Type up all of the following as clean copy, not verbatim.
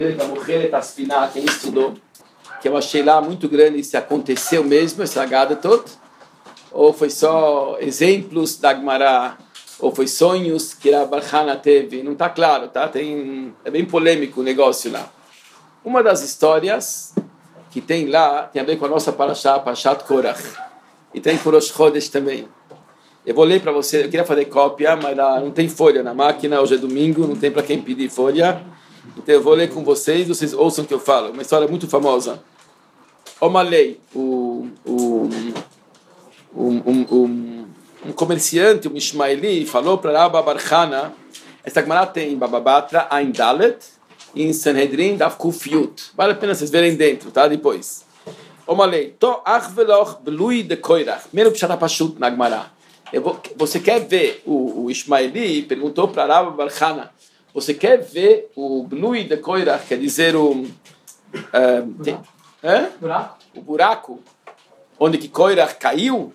Quem estudou, que eu achei lá muito grande se aconteceu mesmo essa gada toda, ou foi só exemplos da Gemara, ou foi sonhos que a Barhana teve, não está claro, tá? É bem polêmico o negócio lá. Uma das histórias que tem lá tem a ver com a nossa Parashá, Parashat Korach, e tem por Rosh Chodesh também. Eu vou ler para você, eu queria fazer cópia, mas não tem folha na máquina, hoje é domingo, não tem para quem pedir folha. Então eu vou ler com vocês, vocês ouçam o que eu falo. Uma história muito famosa. Omalei, um comerciante, um Ishmaeli, falou para Rabba Barhana, essa Gemara tem em Baba Batra, Ain Dalet, e em Sanhedrin, Daf Kuf Yut. Vale a pena vocês verem dentro, tá? Depois. Omalei, to ach veloch belui de koirach. Primeiro pshat pashut na Gemara. Você quer ver o Ishmaeli? Perguntou para Rabba Barhana. Você quer ver o Blui de Koirach, quer dizer o buraco onde que Koirach caiu?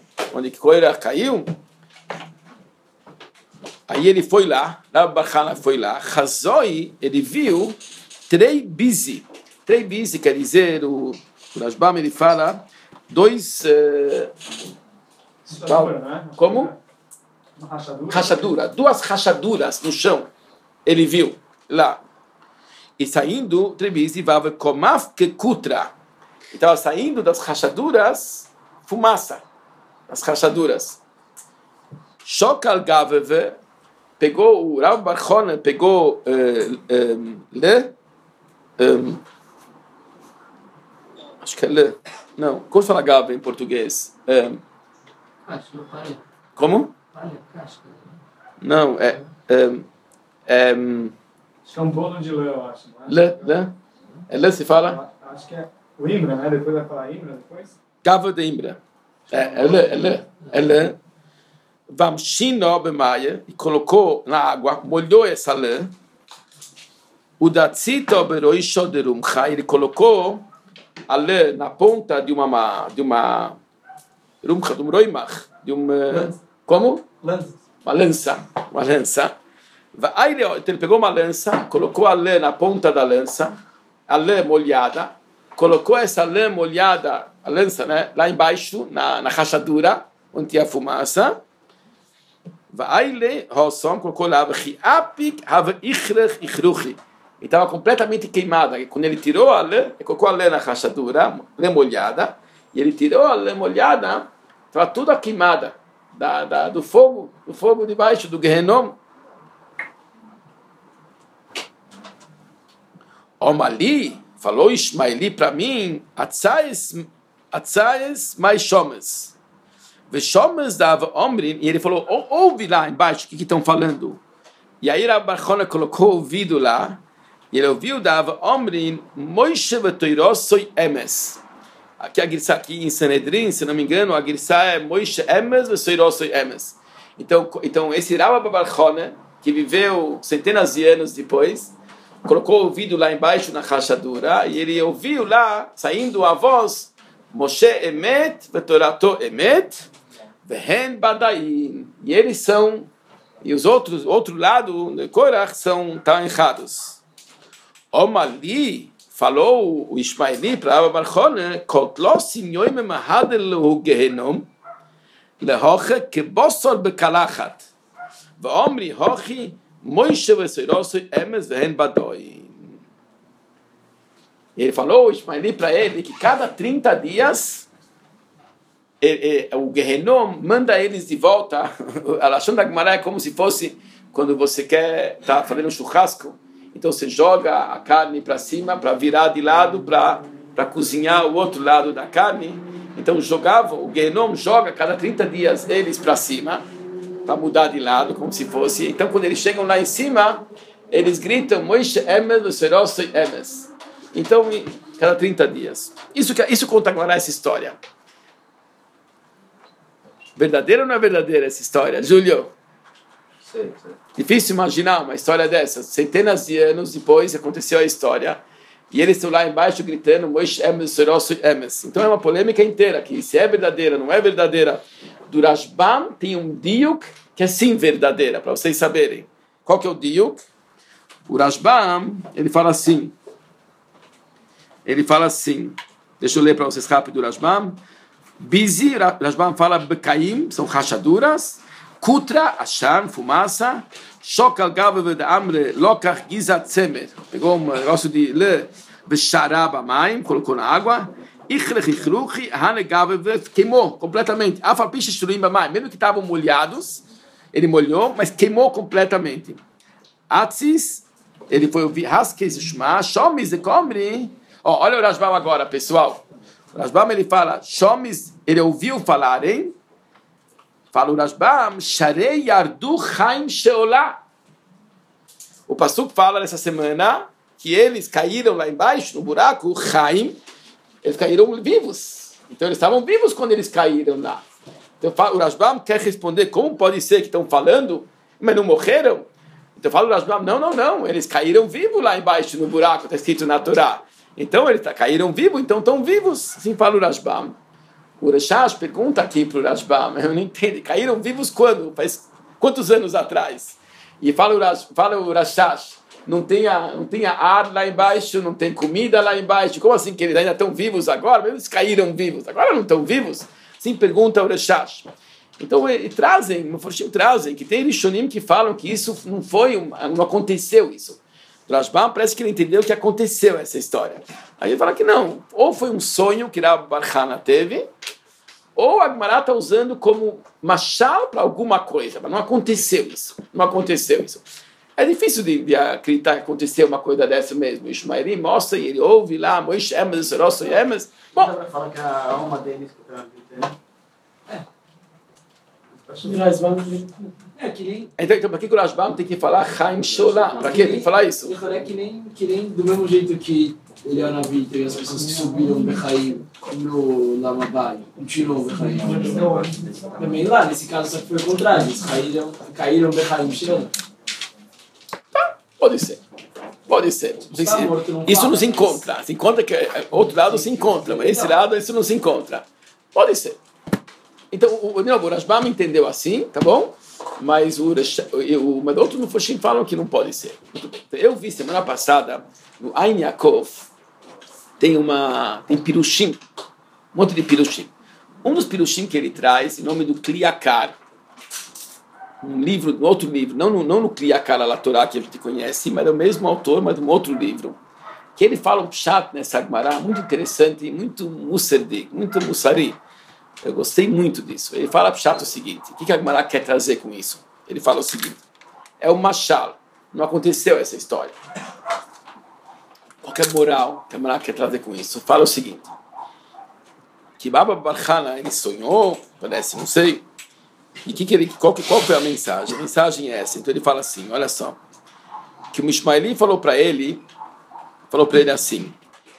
Aí ele foi lá, Rabbi Barhana foi lá, Chazoi, ele viu três bizi quer dizer, o Rashbam ele fala, dois... como? Rachadura, duas rachaduras no chão. Ele viu lá. E saindo, Trebizi vava komaf que kutra. Estava saindo das rachaduras, fumaça. Das rachaduras. Shokal gaveve, pegou, o Rav Barhana pegou acho que é não, como se fala gave em português? Como? Não, acho que é um bolo de lã, eu acho. Lã? É lã se fala? Acho que é o Imbra, né? Depois vai falar Imbra, depois? Gava de Imbra. É lã. Vamshino bemaia, e colocou na água, molhou essa lã. O datzito beroisho de rumcha, ele colocou a lã na ponta de uma rumcha, de um roimach, como? Uma lança. Então ele pegou uma lança, colocou a lã na ponta da lança, a lã molhada, colocou essa lã molhada, a lança, né, lá embaixo, na rachadura, onde tinha fumaça. Colocou lá, e estava completamente queimada. E quando ele tirou a lã, ele colocou a lã na rachadura, lã molhada, e ele tirou a lã molhada, estava toda queimada do fogo debaixo do Gehenom. Omali, falou Ishmaeli para mim, atzais mais shomes. Ve shomes dava omrin, e ele falou, ouve lá embaixo o que estão falando. E aí Rabbi Barhana colocou o ouvido lá, e ele ouviu, dava omrin, Moshe vetoirosoi emes. Aqui a Girsá, aqui em Sanhedrin, se não me engano, a Girsá é Moshe emes vetoirosoi emes. Então esse Rabbi Barhana, que viveu centenas de anos depois, colocou o ouvido lá embaixo na rachadura, e ele ouviu lá, saindo a voz, Moshe emet, vetorato emet, vehen badaim. E eles são, e os outro lado, de Korach, estão errados. Omali, falou o Ishmaeli para Rabbi Barhana, kotlo sinyoim mahadel gehenom, lehoche kebosor bekalachat, veomri hochi, Moshe v'Seirosoi emes vehen badoim. Ele falou, Ishmaeli, para ele, que cada 30 dias o Gehenom manda eles de volta. A Lashon da Gemara é como se fosse quando você quer estar fazendo um churrasco, então você joga a carne para cima para virar de lado para cozinhar o outro lado da carne. Então o Gehenom joga cada 30 dias eles para cima para mudar de lado, como se fosse. Então, quando eles chegam lá em cima, eles gritam, Moshe emes, v'Seirosoi emes. Então, cada 30 dias. Isso conta agora essa história. Verdadeira ou não é verdadeira essa história, Júlio? Sim. Difícil imaginar uma história dessas. Centenas de anos depois aconteceu a história. E eles estão lá embaixo gritando, Moshe emes, v'Seirosoi emes. Então, é uma polêmica inteira, que se é verdadeira, não é verdadeira. Do Rashbam tem um diuk que é sim verdadeira, para vocês saberem. Qual que é o diuk? O Rashbam, ele fala assim, ele fala assim, deixa eu ler para vocês rápido o Rashbam. Bizi, Rashbam fala Bekaim, são rachaduras. Kutra, Ashan, fumaça. Shokal Gavev de Amre, Lokach Gizat Semer. Pegou um negócio de Le, Vesharab Amaim, colocou na água. Ichrech Ichruchi, Hane Gavev, queimou completamente. Afapish Shurim Bamaim, mesmo que estavam molhados, ele molhou, mas queimou completamente. Atzis, ele foi ouvir Haskes Shma, Shomis e Komri. Olha o Rashbam agora, pessoal. O Rashbam ele fala, Shomis, ele ouviu falarem. Fala o Rashbam, Sharei Yardu Chaim Sheolá. O Pasuk fala nessa semana que eles caíram lá embaixo, no buraco, Chaim, eles caíram vivos. Então eles estavam vivos quando eles caíram lá. Então o Rashbam quer responder, como pode ser que estão falando, mas não morreram? Então fala o Rashbam, não, eles caíram vivos lá embaixo no buraco, está escrito na Torá. Então eles caíram vivos, então estão vivos. Assim fala o Rashbam. O Rashash pergunta aqui para o Rashbam, eu não entendo, caíram vivos quando? Faz quantos anos atrás? E fala o Rashash, não tem ar lá embaixo, não tem comida lá embaixo, como assim que eles ainda estão vivos agora? Mesmo eles caíram vivos, agora não estão vivos? Sim, pergunta o Rashash. Então eles trazem, que tem Rishonim que falam que isso não aconteceu isso. O Rashbam parece que ele entendeu que aconteceu essa história. Aí ele fala que não, ou foi um sonho que Rav Bar Hana teve, ou a Gemara está usando como machal para alguma coisa, mas não aconteceu isso. É difícil de acreditar que aconteceu uma coisa dessa mesmo. O Ishmaeli mostra e ele ouve lá, Moishe Emes, Rosso Emes. Bom, dá para falar que a alma deles que está então para que o Rashbam tem que falar Chaim Sheolá? Para que tem que falar isso? É que nem do mesmo jeito que ele é Navi, teve as pessoas que subiram Bechaim no Lamabai, continuou Bechaim. Também lá, nesse caso, só que foi o contrário, eles caíram Bechaim Sheolá. Pode ser. Isso não se encontra. Se encontra que outro lado se encontra, mas esse lado isso não se encontra. Pode ser. Então, o Rashbam entendeu assim, tá bom? Mas outros no Foshim falam que não pode ser. Eu vi semana passada, no Ein Yaakov, tem pirushim, um monte de pirushim. Um dos pirushim que ele traz, em nome do Kliakar, outro livro, não no Kliakar, a Torá que a gente conhece, mas é o mesmo autor, mas um outro livro, que ele fala um pshat nessa Gemara, muito interessante, muito mussari. Eu gostei muito disso. Ele fala pshat o seguinte, o que a Gemara quer trazer com isso? Ele fala o seguinte, é o mashal, não aconteceu essa história. Qualquer moral que a Gemara quer trazer com isso? Fala o seguinte, que Baba Bar Hana, ele sonhou, parece, não sei, e qual foi a mensagem? A mensagem é essa. Então ele fala assim, olha só, que o Ishmaeli falou para ele assim,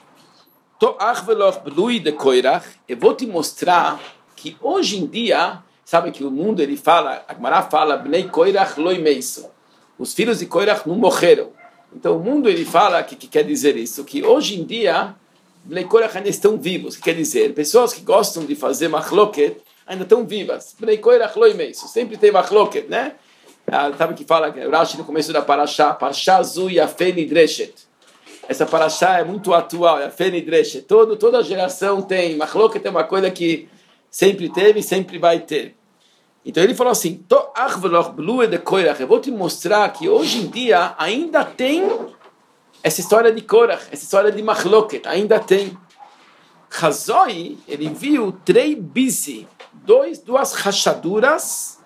eu vou te mostrar que hoje em dia, sabe que o mundo, ele fala, a Gemara fala, Bnei Koirach loi meiso, os filhos de Koirach não morreram. Então o mundo, ele fala, que quer dizer isso, que hoje em dia, Bnei Koirach ainda estão vivos, que quer dizer, pessoas que gostam de fazer machloket, ainda estão vivas. Bnei Koirach loi meiso, sempre tem machloket, né? Sabe que fala, o Rashi no começo da Parashá Zu Yafei Nidreshet. Essa Parashá é muito atual, Yafei Nidreshet. Toda geração tem, machloket é uma coisa que sempre teve e sempre vai ter. Então ele falou assim, eu vou te mostrar que hoje em dia ainda tem essa história de Korach, essa história de machloket, ainda tem. Chazoi, ele viu 3 bisi, duas rachaduras,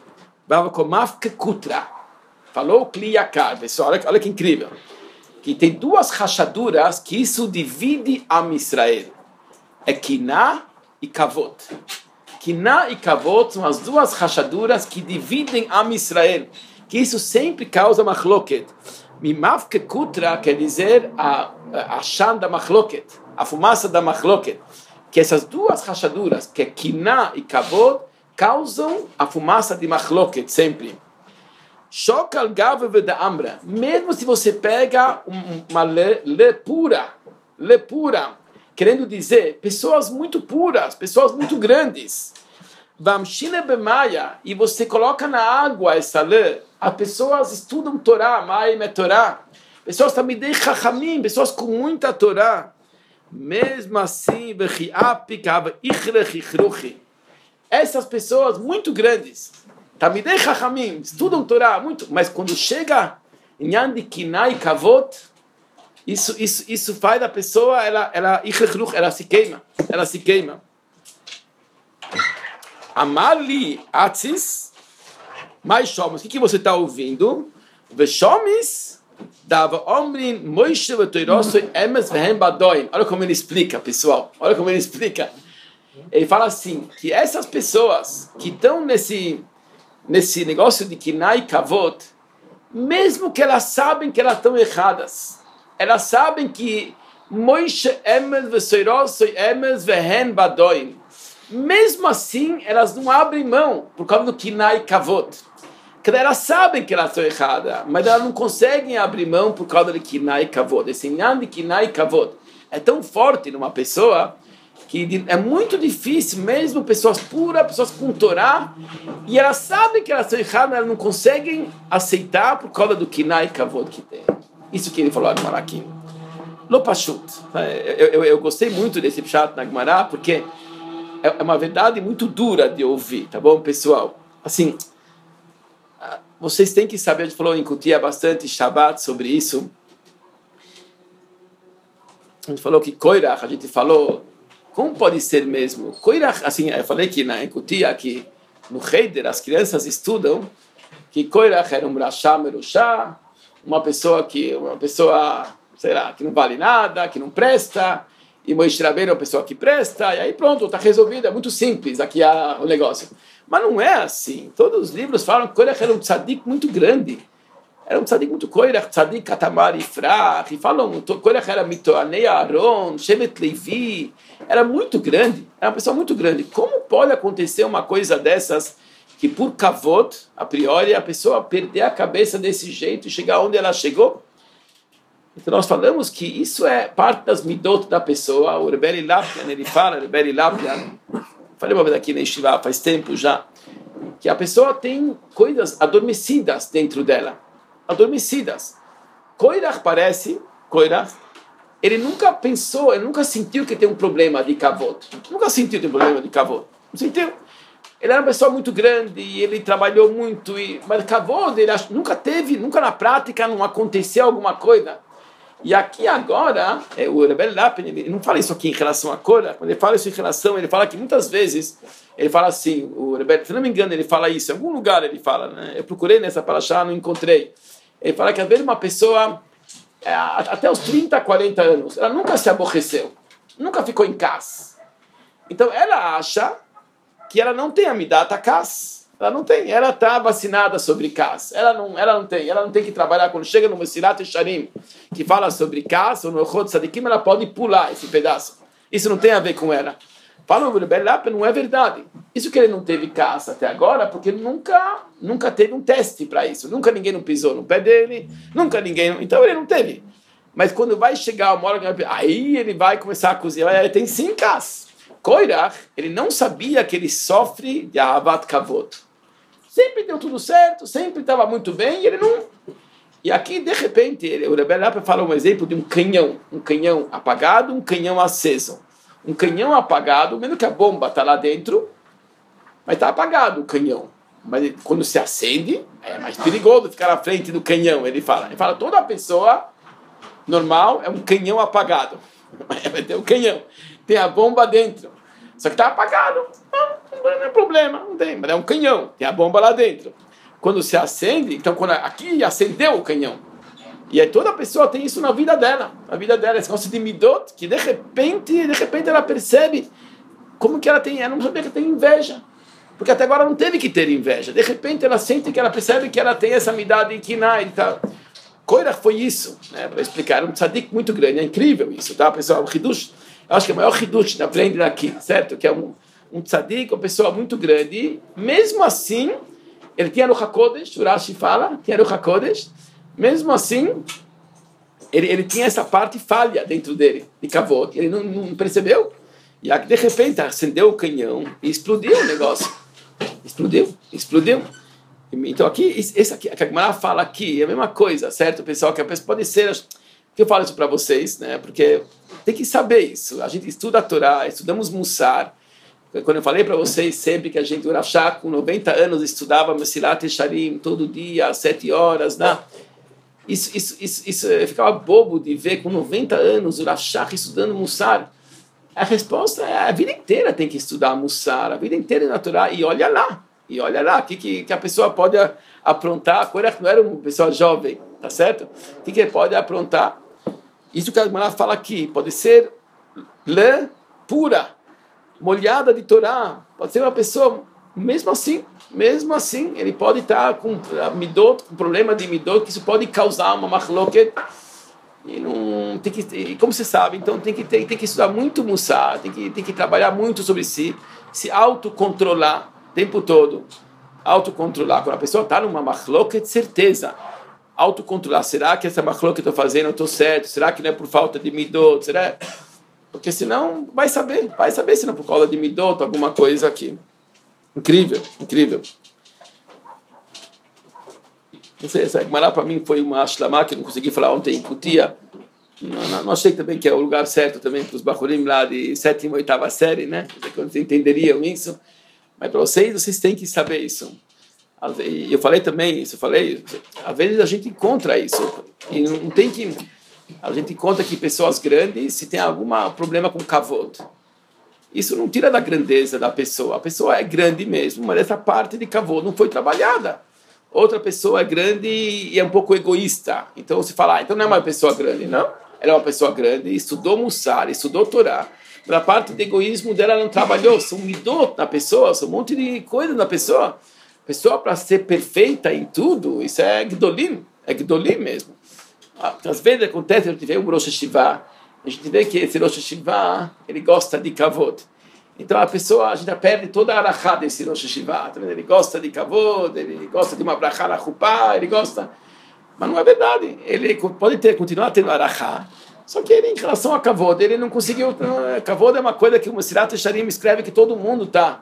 falou o Kliakar, pessoal, olha que incrível, que tem 2 rachaduras que isso divide Am Israel, é Kiná e Kavod. Kiná e Kavod são as 2 rachaduras que dividem Am Israel, que isso sempre causa machloket. Mimavke Kutra quer dizer a shan da machloket, a fumaça da machloket, que essas 2 rachaduras, que é Kiná e Kavod, causam a fumaça de machloket sempre. Shokal Gavev da Amra, mesmo se você pega uma lê pura, querendo dizer pessoas muito puras, pessoas muito grandes, Vamshine Bemaya, e você coloca na água essa lê, as pessoas estudam Torá, Maim é Torá, pessoas Tamidei Chachamim, pessoas com muita Torá, Mesmo assim, essas pessoas muito grandes, Talmidei Chachamim, estudam Torá muito, mas quando chega em Yan de Kinai Kavod, isso faz da pessoa, ela se queima. Amar-lhe Atzis, mais Shomes, o que você está ouvindo? Veshomes, dava Omrin, Moishe, Vetoirosoi, Emes, Vehem, Badoim. Olha como ele explica, pessoal. Olha como ele explica. Ele fala assim, que essas pessoas que estão nesse negócio de Kinai Kavod, mesmo que elas sabem que elas estão erradas, elas sabem que Moishe, Emes, Vetoirosoi, Emes, Vehem, Badoim. Mesmo assim, elas não abrem mão por causa do Kinai Kavod. Elas sabem que elas estão erradas, mas elas não conseguem abrir mão por causa do Kinai Kavod. Esse Inyan de Kinai Kavod é tão forte numa pessoa que é muito difícil, mesmo pessoas puras, pessoas com Torá, e elas sabem que elas estão erradas, mas elas não conseguem aceitar por causa do Kinai Kavod que tem. Isso que ele falou agora aqui. Lo Pashut. Eu gostei muito desse pshat na Gemara, porque é uma verdade muito dura de ouvir, tá bom, pessoal? Assim, vocês têm que saber, a gente falou em Kutia bastante Shabbat sobre isso. A gente falou que Koirach, a gente falou, como pode ser mesmo? Koirach, assim, eu falei que em Kutia, que no Heider as crianças estudam, que Koirach era um Rasha Merushá, uma pessoa, sei lá, que não vale nada, que não presta, e Moishe Rabbeinu é uma pessoa que presta, e aí pronto, está resolvido, é muito simples aqui o negócio. Mas não é assim. Todos os livros falam que Koirach era um tzadik muito grande. Era um tzadik muito Koirach, tzadik Katamar Ifrach, e falam, Koirach era Mitoanei Aaron, Shevet Levi, era muito grande, era uma pessoa muito grande. Como pode acontecer uma coisa dessas, que por kavod, a priori, a pessoa perder a cabeça desse jeito e chegar onde ela chegou? Então nós falamos que isso é parte das midot da pessoa. O Rebbe Lapian, ele fala, falei uma vez aqui na Yeshiva, faz tempo já, que a pessoa tem coisas adormecidas dentro dela. Adormecidas. Koirach ele nunca pensou, ele nunca sentiu que tem um problema de kavod. Nunca sentiu que tem um problema de kavod. Não sentiu. Ele era uma pessoa muito grande, e ele trabalhou muito, mas kavod, ele nunca na prática não aconteceu alguma coisa. E aqui agora, o Rebbe Lapian, ele não fala isso aqui em relação a Korach, quando ele fala isso em relação, ele fala que muitas vezes, ele fala assim, o Rebbe, se não me engano, ele fala isso, em algum lugar ele fala, né? Eu procurei nessa parashá, não encontrei. Ele fala que às vezes uma pessoa, até os 30, 40 anos, ela nunca se aborreceu, nunca ficou em casa. Então ela acha que ela não tem a Midat HaKas. Ela não tem, ela está vacinada sobre Kas. Ela não tem que trabalhar. Quando chega no Mesilat Yesharim, que fala sobre Kas, ou no Echod Tzadikim, ela pode pular esse pedaço. Isso não tem a ver com ela. Fala o Rebbe Lapian, não é verdade. Isso que ele não teve Kas até agora, porque nunca teve um teste para isso. Nunca ninguém não pisou no pé dele, então ele não teve. Mas quando vai chegar uma hora, aí ele vai começar a cozinhar, ele tem sim Kas. Koirach, ele não sabia que ele sofre de Ahavat Kavod. Sempre deu tudo certo, sempre estava muito bem, e ele não... E aqui, de repente, o Rebbe Lapian fala um exemplo de um canhão apagado, um canhão aceso. Um canhão apagado, mesmo que a bomba está lá dentro, mas está apagado o canhão. Mas quando se acende, é mais perigoso ficar à frente do canhão, ele fala. Ele fala, toda pessoa normal é um canhão apagado. Tem um canhão, tem a bomba dentro. Só que está apagado. Não é problema, não tem, mas é um canhão, tem a bomba lá dentro. Quando se acende, então aqui acendeu o canhão. E aí toda pessoa tem isso na vida dela. Esse negócio de midot, que de repente ela percebe como que ela não sabia que ela tem inveja. Porque até agora não teve que ter inveja. De repente ela sente que ela percebe que ela tem essa midá de kinai e tal. Koirach foi isso, né? Para explicar, era um tzadik muito grande, é incrível isso, tá, pessoal? O Hidush, eu acho que é o maior Hidush que aprende aqui, certo? Que é um tzadik, uma pessoa muito grande, mesmo assim, ele tinha Ruach HaKodesh, o Rashi fala, tinha Ruach HaKodesh, mesmo assim, ele tinha essa parte falha dentro dele, de kavod, ele não percebeu, e aí, de repente, acendeu o canhão e explodiu o negócio. Explodiu. Então aqui, esse aqui, a Gemara fala aqui, é a mesma coisa, certo, pessoal? Que a pessoa pode ser, que eu falo isso para vocês, né? Porque tem que saber isso. A gente estuda a Torá, estudamos Mussar. Quando eu falei para vocês sempre que a gente, o Rav Shach, com 90 anos, estudava Mesilat Yesharim todo dia, às 7 horas, né? Isso eu ficava bobo de ver com 90 anos o Rav Shach estudando Mussar. A resposta é a vida inteira tem que estudar Mussar, a vida inteira na Torá, e olha lá, o que a pessoa pode aprontar. Korach não era uma pessoa jovem, tá certo? O que ele pode aprontar? Isso que a Gemara fala aqui, pode ser lã pura, molhada de Torá, pode ser uma pessoa, mesmo assim, ele pode estar com midot, com problema de midot, que isso pode causar uma machloket, e não tem que, e como você sabe, então tem que estudar muito Mussar, tem que trabalhar muito sobre si, se autocontrolar o tempo todo, autocontrolar. Quando a pessoa está numa machloket, certeza, autocontrolar, será que essa machloket que eu estou fazendo eu estou certo? Será que não é por falta de midot? Será? Porque senão vai saber se não é por causa de midot, alguma coisa aqui. Incrível. Não sei, essa Gemara para mim foi uma ashlamá que eu não consegui falar ontem em Kutia. Não achei também que é o lugar certo também para os bachurim lá de 7ª e 8ª série, né? Quando vocês entenderiam isso. Mas para vocês têm que saber isso. Eu falei também isso, às vezes a gente encontra isso. E não tem que... A gente encontra que pessoas grandes, se tem algum problema com kavod, isso não tira da grandeza da pessoa. A pessoa é grande mesmo, mas essa parte de kavod não foi trabalhada. Outra pessoa é grande e é um pouco egoísta. Então você fala, então não é uma pessoa grande. Não, ela é uma pessoa grande, estudou Mussar, estudou Torá, mas a parte do egoísmo dela não trabalhou. São midot na pessoa, são um monte de coisa na pessoa. A pessoa, para ser perfeita em tudo, isso é Gdolim mesmo. Às vezes acontece, a gente vê um Rosh Hashivá, a gente vê que esse Rosh Hashivá, ele gosta de kavod. Então a gente perde toda a arachá desse Rosh Hashivá. Ele gosta de kavod, ele gosta de uma brachá na chupá, ele gosta... Mas não é verdade. Ele pode continuar tendo arachá, só que ele, em relação a kavod, ele não conseguiu... Kavod é uma coisa que o Mesilat Yesharim escreve que todo mundo tá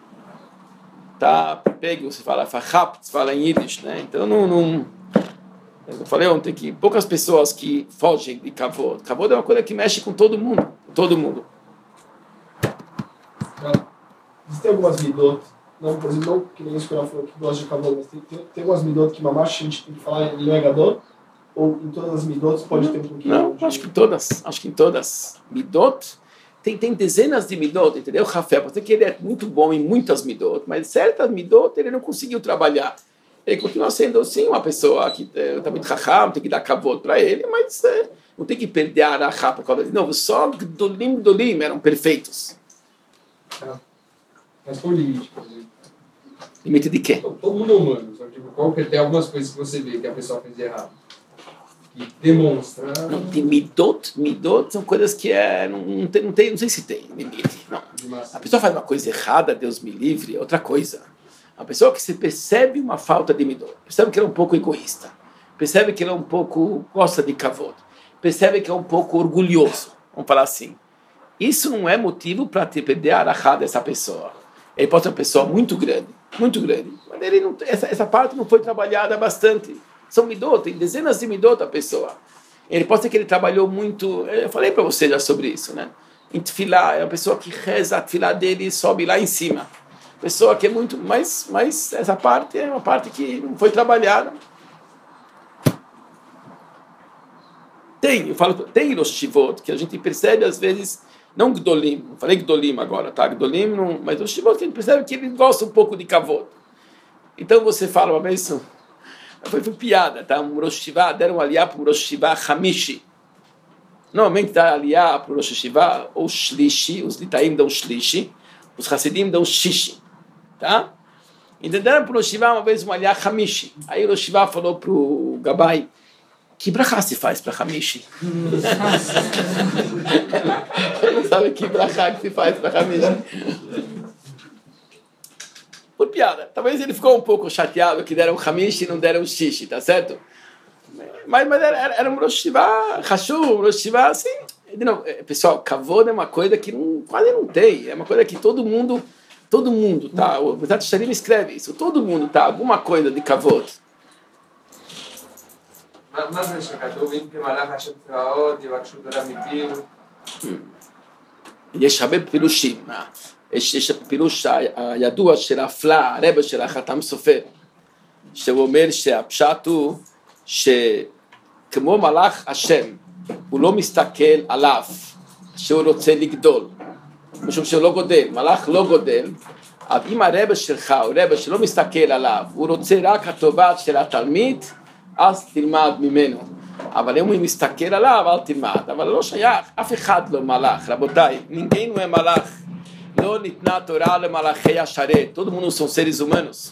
pego, se fala fachap, se fala em Yiddish, né? Então eu falei ontem que poucas pessoas que fogem de kavod. Kavod é uma coisa que mexe com todo mundo. Existem algumas midot, não, por exemplo, não que nem isso que ela falou que gosta de kavod, mas tem algumas midot que mamash a gente tem que falar em Legador, ou em todas as midot pode ter um pouquinho? Não, acho que em todas. Midot, tem dezenas de midot, entendeu? Rafael, pode ser que ele é muito bom em muitas midot, mas certas midot ele não conseguiu trabalhar. Ele continua sendo, sim, uma pessoa que está muito racham, tem que dar kavod para ele, mas não tem que perder a arachá por causa de novo. Só Gdolim eram perfeitos. Mas qual o limite, por exemplo? Limite de quê? Todo mundo é humano, só que tem algumas coisas que você vê que a pessoa fez de errado. Que demonstra... Não, tem midot são coisas que não sei se tem limite. Não. A pessoa faz uma coisa errada, Deus me livre, é outra coisa. A pessoa que se percebe uma falta de midot, percebe que ele é um pouco egoísta, percebe que ele é um pouco gosta de kavod, percebe que é um pouco orgulhoso, vamos falar assim. Isso não é motivo para te perder a arachá dessa pessoa. Ele pode ser uma pessoa muito grande, mas ele não, essa parte não foi trabalhada bastante. São midot, tem dezenas de midot a pessoa. Ele pode ser que ele trabalhou muito, eu falei para você já sobre isso, né? Em tefilá, é uma pessoa que reza a tefilá dele e sobe lá em cima. Pessoa que é muito, mas essa parte é uma parte que não foi trabalhada. Tem Rosh Hashivot, que a gente percebe às vezes, não Gdolim, não falei Gdolim agora, tá? Gdolim, não, mas Rosh Hashivot que a gente percebe que ele gosta um pouco de kavod. Então você fala uma vez, foi piada, tá? Um Rosh Hashivá, deram aliá para um Rosh Hashivá Hamishi. Normalmente dá aliá para o Rosh Hashivá, ou Shlishi, os Litaim dão Shlishi, os Hasidim dão Shishi. Tá? Entenderam para o Rosh Hashivá uma vez um aliá Hamishi. Aí o Rosh Hashivá falou para o Gabai, que brachá se faz para Hamishi? Ele não sabe que brachá que se faz para Hamishi. Por piada. Talvez ele ficou um pouco chateado que deram Hamishi e não deram Shishi, tá certo? Mas era um Rosh Hashivá, um Rosh Hashivá, assim. Pessoal, kavod é uma coisa que quase não tem. É uma coisa que todo mundo, tá? O Mesilat Yesharim escreve isso. Todo mundo, tá? Alguma coisa de kavod. מה זה שכתוב, אם כמלאך השם צבאות, יבקשו תורה מפיו? יש הרבה פירושים. יש פירוש הידוע של הפלא, הרב של החתם סופר, שהוא אומר שהפשט הוא שכמו מלאך השם, הוא לא מסתכל עליו, שהוא רוצה לגדול, משום שהוא לא גודל, מלאך לא גודל, אבל אם הרב שלך הוא רב שלא מסתכל עליו, הוא רוצה רק הטובה של התלמיד, אז תלמד ממנו. אבל אם הוא מסתכל עליו, אל תלמד. אבל לא שייך, אף אחד לא מלאך. רבותיי, ninguém é מלאך. לא ניתנה תורה למלאכי השרת. todo mundo são seres humanos.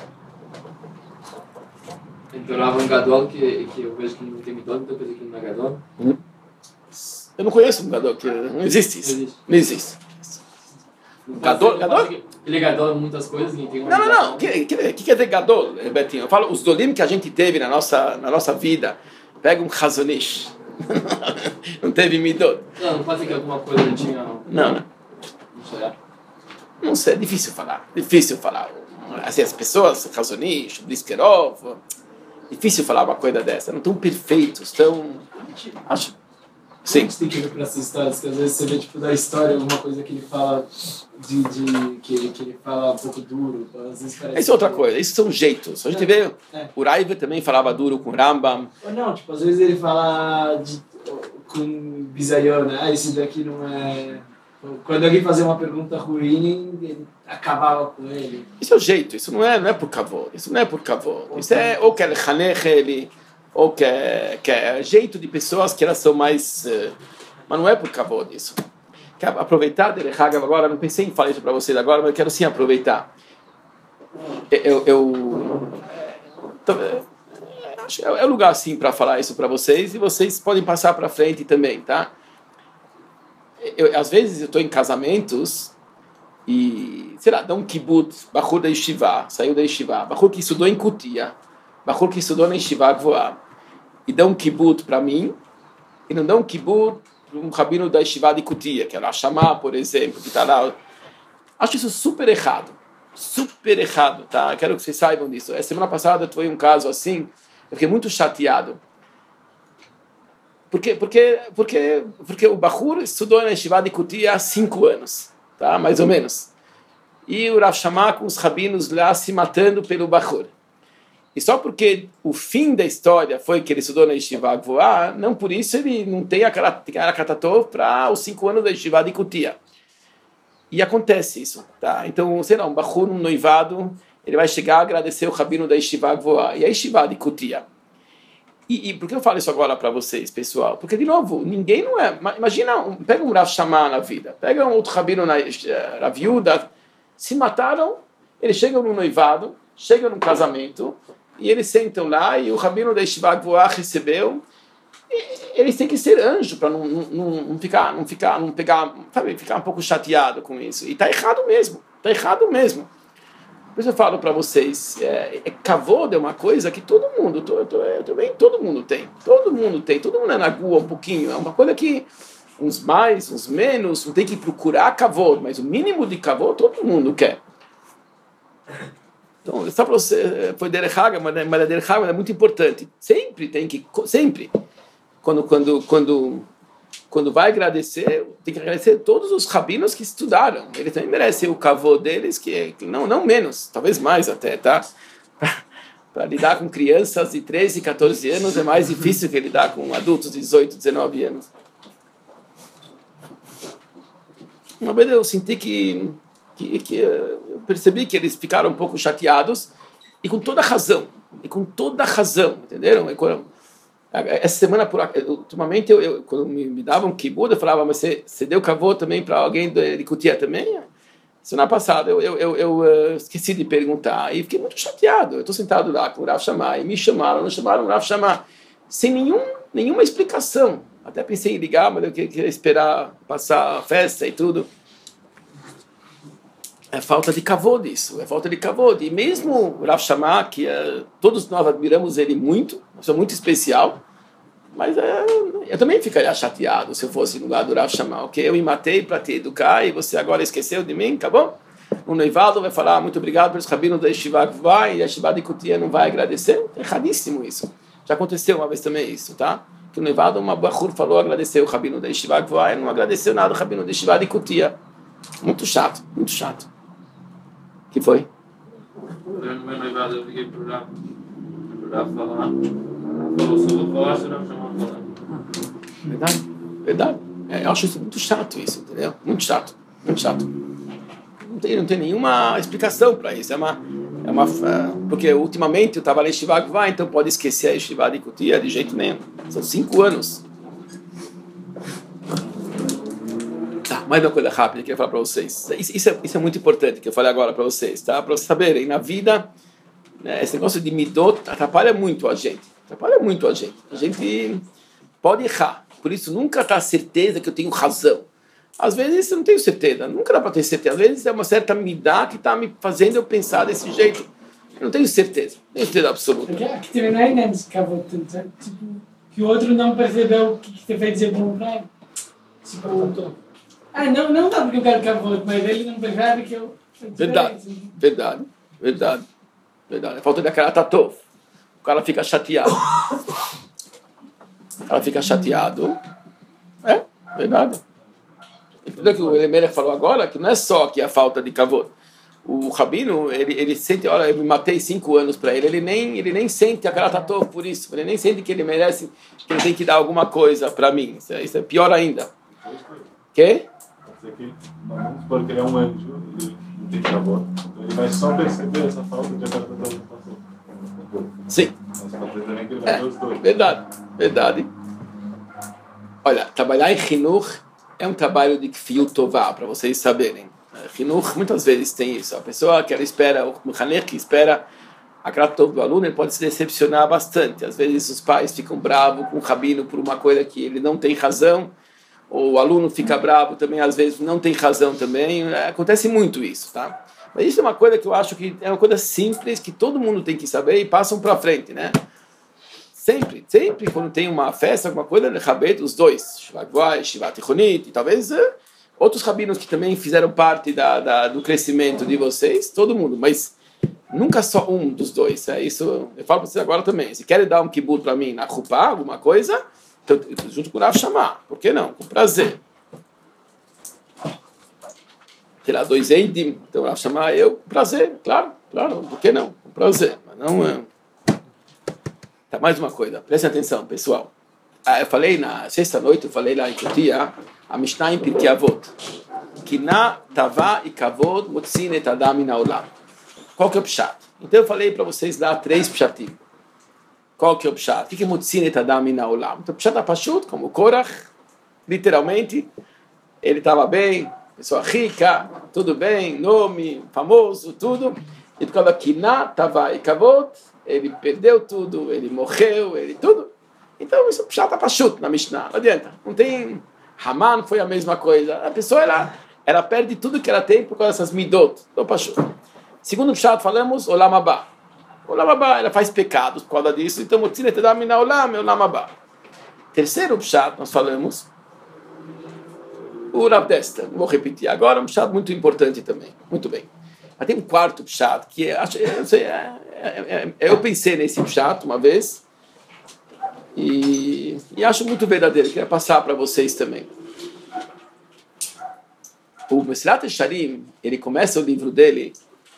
Então lá um gadol que eu vejo que não tem midot, então quer dizer que não é gadol? Eu não conheço um gadol, que não existe isso. Não existe. Gadol? Ele é gadol em muitas coisas e tem uma... Não. O que quer dizer gadol, Betinho? Eu falo, os dolim que a gente teve na nossa vida, pega um Chazonish. Não teve midot. Não pode ser que alguma coisa não tinha, não. Não. Não sei, é difícil falar. Assim, as pessoas, Chazonish, Bliskerov, difícil falar uma coisa dessa. Não estão perfeitos, estão... Acho... Sim. A gente tem que ver para essas histórias, que às vezes você vê tipo da história alguma coisa que ele fala que ele fala um pouco duro, às vezes parece. Isso é outra coisa, isso são jeitos. A gente vê, o Raiva também falava duro com o Rambam. Ou não, tipo, às vezes ele fala com bizayon, né? Esse daqui não é... Quando alguém fazia uma pergunta ruim, ele acabava com ele. Isso é o jeito, isso não é por cavalo, isso é ou quer chanech ele, ou quer jeito de pessoas que elas são mais... mas não é por cavalo isso. Quero aproveitar, Derechag, agora, não pensei em falar isso para vocês agora, mas eu quero sim aproveitar. Acho que é o lugar sim para falar isso para vocês, e vocês podem passar para frente também, tá? Às vezes eu estou em casamentos e, sei lá, dá um kibbutz, Bachur da Yeshiva, saiu da Yeshiva, Bachur que estudou em Kutia, Bachur que estudou na Yeshiva Gvoá, e dá um kibbutz para mim, e não dá um kibbutz para um rabino da Yeshiva de Kutia, que é lá chamar, por exemplo, que está lá. Acho isso super errado, tá? Quero que vocês saibam disso. A semana passada foi um caso assim, eu fiquei muito chateado. Porque o Bachur estudou na Yeshiva de Kutia há 5 anos, tá? Mais ou menos. E o Rav Shammah com os rabinos lá se matando pelo Bachur. E só porque o fim da história foi que ele estudou na Yeshiva Gvoá, não por isso ele não tem a Karatatov para os 5 anos da Yeshiva de Kutia. E acontece isso, tá? Então, sei lá, um Bachur, um noivado, ele vai chegar a agradecer o rabino da Yeshiva Gvoá e a Yeshiva de Kutia. E por que eu falo isso agora para vocês, pessoal? Porque, de novo, ninguém não é... Imagina, pega um Rav Shammah na vida, pega um outro rabino na Rav Yehuda, se mataram, eles chegam no noivado, chegam no casamento, e eles sentam lá, e o rabino da Yeshiva Gvoá recebeu, eles têm que ser anjo para não pegar, sabe, ficar um pouco chateado com isso. E está errado mesmo. Por isso eu falo para vocês, kavod é uma coisa que todo mundo tem. Todo mundo é na gua um pouquinho. É uma coisa que uns mais, uns menos, não tem que procurar kavod, mas o mínimo de kavod todo mundo quer. Então, só para você, foi Derechag, mas a Derechag é muito importante. Sempre, quando vai agradecer, tem que agradecer todos os rabinos que estudaram. Eles também merecem o kavod deles, que não menos, talvez mais até, tá? Para lidar com crianças de 13, 14 anos é mais difícil que lidar com adultos de 18, 19 anos. Uma vez eu senti que eu percebi que eles ficaram um pouco chateados e com toda razão, entenderam? Essa semana, ultimamente, quando me davam kibbutz, eu falava, mas você deu kavod também para alguém de Kutia também? Semana passada eu esqueci de perguntar e fiquei muito chateado. Eu estou sentado lá com o Rav Shammah e me chamaram o Rav Shammah sem nenhuma explicação. Até pensei em ligar, mas eu queria esperar passar a festa e tudo. É falta de kavod isso, E mesmo o Rav Shammah, que todos nós admiramos ele muito, uma pessoa muito especial, mas eu também ficaria chateado se eu fosse no lugar do Rav Shammah, ok? Eu me matei para te educar e você agora esqueceu de mim, tá bom? O noivado vai falar muito obrigado pelos rabinos da Yeshiva Gvoá e a Yeshiva de Kutia não vai agradecer? É erradíssimo isso. Já aconteceu uma vez também isso, tá? Que o Nevado, uma Bahur falou, agradeceu o Rabino da Yeshiva Gvoa, ele não agradeceu nada o Rabino da Yeshiva de Kutia. Muito chato, muito chato. O que foi? Eu no meu noivado eu liguei para falar. Falou sobre o falar, será que chamou a falar? Verdade, verdade. Eu acho isso muito chato, isso, entendeu? Muito chato, muito chato. Não tem nenhuma explicação para isso. Porque ultimamente eu estava na Yeshiva Gvoa, então pode esquecer a Yeshiva de Kutia de jeito nenhum. São 5 anos. Tá, mais uma coisa rápida que eu queria falar para vocês. Isso é muito importante que eu falei agora para vocês, tá? Para vocês saberem, na vida, né, esse negócio de midot atrapalha muito a gente. Atrapalha muito a gente. A gente pode errar. Por isso, nunca tá certeza que eu tenho razão. Às vezes eu não tenho certeza, nunca dá para ter certeza. Às vezes é uma certa midá que está me fazendo eu pensar desse jeito. Eu não tenho certeza, não tenho certeza absoluta. Aqui também não é inédito que tipo, que o outro não percebeu o que você fez dizer bom para ele. Se perguntou. Não dá porque eu quero cavote, mas ele não percebe que eu... Verdade. É falta de akara tatov. O cara fica chateado. É, verdade. Entendeu que o Elimelech falou agora? Que não é só que a falta de kavod. O Rabino, ele sente, olha, eu me matei 5 anos para ele nem sente a Karatatov por isso. Ele nem sente que ele merece, que ele tem que dar alguma coisa para mim. Isso é pior ainda. Quê? Vamos supor que ele é um anjo, ele não tem kavod. Então ele vai só perceber essa falta de Karatatov que passou. Sim. Mas pode ser também que ele vai ver os dois. Verdade. Olha, trabalhar em Chinuch é um trabalho de Kfiut Tová, para vocês saberem. Chinuch muitas vezes tem isso. A pessoa que ela espera, o Mechanech que espera a grata do aluno, ele pode se decepcionar bastante. Às vezes os pais ficam bravos com o rabino por uma coisa que ele não tem razão, ou o aluno fica bravo também, às vezes não tem razão também. Acontece muito isso, tá? Mas isso é uma coisa que eu acho que é uma coisa simples, que todo mundo tem que saber e passam para frente, né? Sempre quando tem uma festa, alguma coisa, os dois, Shiva Gvoa, Shiva Tichonit, e talvez outros rabinos que também fizeram parte do crescimento de vocês, todo mundo, mas nunca só um dos dois. Isso eu falo para vocês agora também. Se querem dar um kibut para mim na Chupá, alguma coisa, então, junto com o Rav chamar, por que não? Com prazer. Sei lá, 2 eidim, então o Rav chamar eu, com prazer, claro, por que não? Com prazer, mas não... Tá, mais uma coisa, prestem atenção, pessoal. Eu falei na sexta-noite, eu falei lá em Kutia, a Mishnah em Pirkei Avot. Kina, Tava e Kavod, Motzin et Adam min haolam. Qual que é o pshat? Então eu falei para vocês lá 3 pshatim. Qual que é o pshat? O que é Motzin et Adam min haolam? Então o pshat é pashut, como o Korach, literalmente, ele estava bem, pessoa rica, tudo bem, nome, famoso, tudo. E por causa da Kina, Tava e Kavod, ele perdeu tudo, ele morreu, ele tudo. Então isso já está pashut na Mishnah, não adianta. Não tem... Haman foi a mesma coisa. A pessoa, ela perde tudo que ela tem por causa dessas midot. Então pashut. Segundo pshat, falamos Olam Haba. Olam Haba, ela faz pecados por causa disso. Então, Motzin et Adam min haolam, Olam Haba. Terceiro pshat, nós falamos o Rav Desta. Vou repetir agora, um pshat muito importante também. Muito bem. Mas tem um quarto pshat que eu pensei nesse pshat uma vez e acho muito verdadeiro. Queria passar para vocês também. O Mesilat Yesharim, ele começa o livro dele